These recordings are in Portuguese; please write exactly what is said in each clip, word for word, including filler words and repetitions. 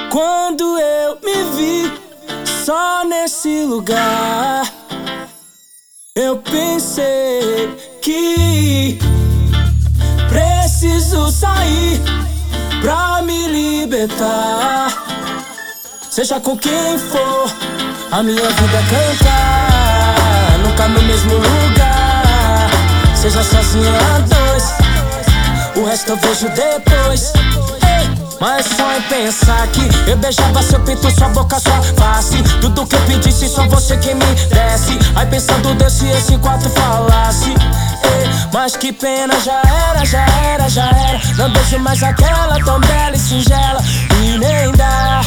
Quando eu me vi só nesse lugar, eu pensei que preciso sair pra me libertar. Seja com quem for, a minha vida é cantar, nunca no mesmo lugar. Seja sozinho a dois, o resto eu vejo depois. Mas só em pensar que eu beijava seu peito, sua boca, sua face. Tudo que eu pedisse, só você quem me desse. Aí pensando Deus se esse quarto falasse. Ei, mas que pena, já era, já era, já era. Não beijo mais aquela tão bela e singela. E nem dá.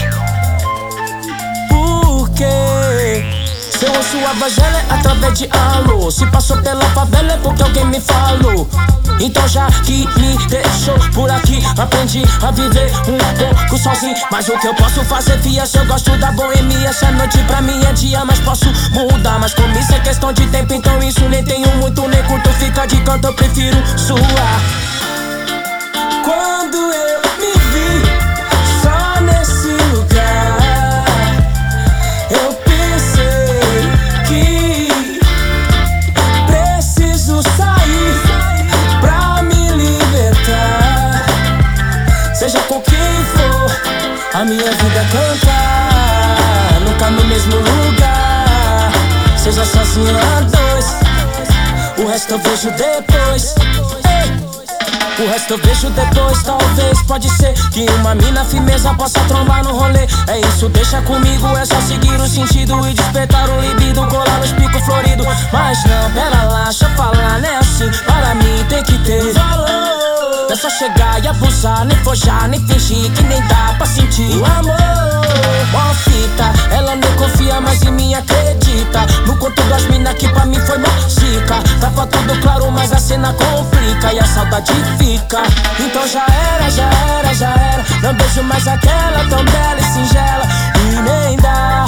Por quê? Seu rosto a vagela é através de alô. Se passou pela favela é porque alguém me falou. Então já que me deixou por aqui, aprendi a viver um pouco sozinho. Mas o que eu posso fazer, fia, se eu gosto da boemia. Essa noite pra mim é dia, mas posso mudar. Mas como isso é questão de tempo, então isso nem tenho muito, nem curto. Fica de canto, eu prefiro suar. Quando eu me vi só nesse lugar, eu pensei que preciso sair pra me libertar. Seja com quem for, a minha vida é cantar, nunca no mesmo lugar. Seja sozinho a dois, o resto eu vejo depois. O resto eu vejo depois, talvez, pode ser que uma mina firmeza possa trombar no rolê. É isso, deixa comigo, é só seguir o sentido e despertar o libido, colar nos picos floridos. Mas não, pera lá, deixa eu falar, né assim, para mim tem que ter valor. Não é só chegar e abusar, nem forjar, nem fingir que nem dá pra sentir o amor. Mó fita, ela não confia mais em mim, acredita no conto das minas que pra mim foi mó zica. Tava tudo claro, mas a cena complica e a saudade fica. Então já era, já era, já era. Não beijo mais aquela tão bela e singela. E nem dá.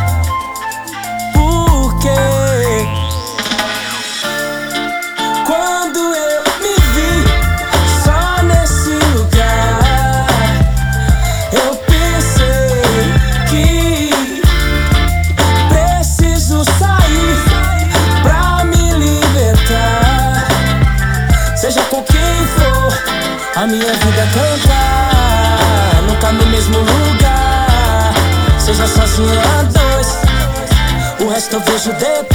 Por quê? Quando eu me vi só nesse lugar, eu pensei que preciso sair pra me libertar. Seja com quem for, a minha vida é cantar, nunca no mesmo lugar. Seja sozinho a dois, o resto eu vejo depois.